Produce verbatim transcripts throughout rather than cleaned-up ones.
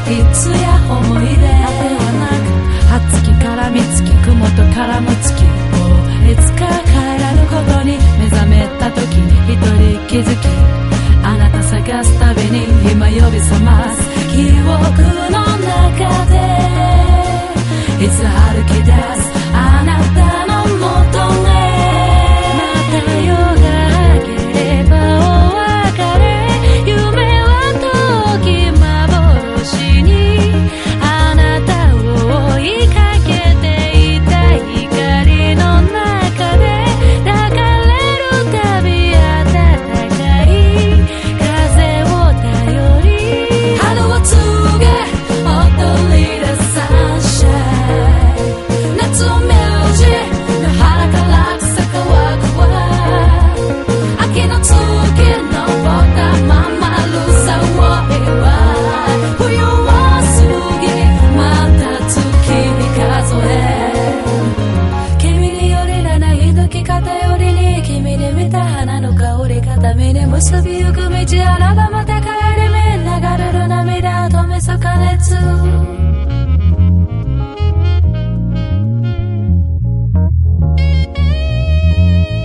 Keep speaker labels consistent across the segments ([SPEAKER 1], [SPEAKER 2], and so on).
[SPEAKER 1] いつや思い出ではなく、はっつきからみつき、雲と絡む月をいつか帰らぬことに目覚めた時に一人気づき、あなた探すたびに今呼び覚ます記憶の中でいつ歩き出すあなたの元へ、また夜が明ければお別れ、夢は時幻にあなたを追いかけていた光の中で抱かれるたび暖かい風を頼り、春を告げ踊り出サンシャイン、夏を目じ野原から草乾くわ、秋の月のぼったままるさを祝い、冬を過ぎまた月に数え、君によりらない時方よりに君で見た花の香り片目に結びゆく道あらばまた帰り目流れる涙止めそか熱、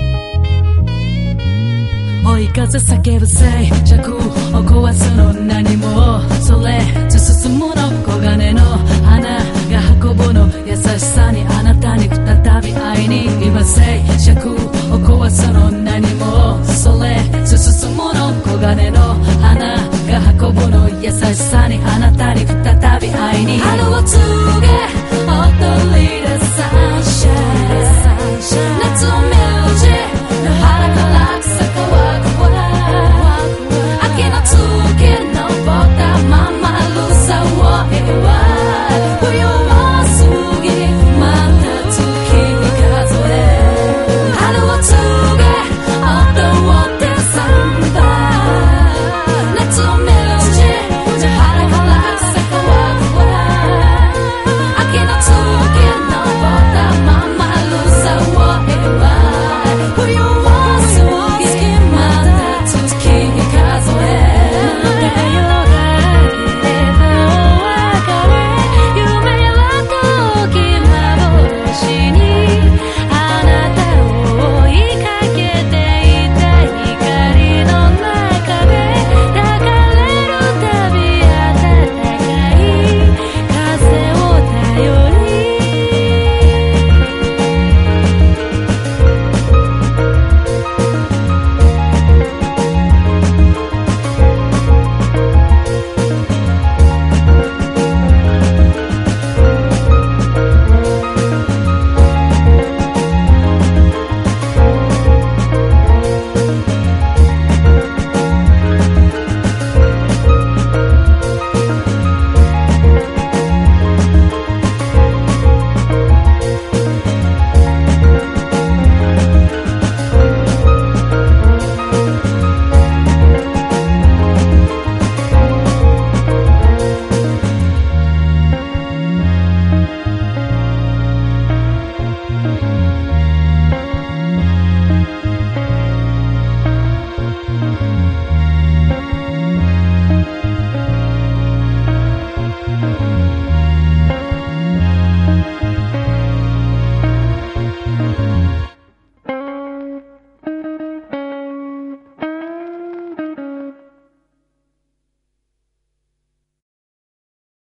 [SPEAKER 1] 追い風叫ぶ静寂を壊すの何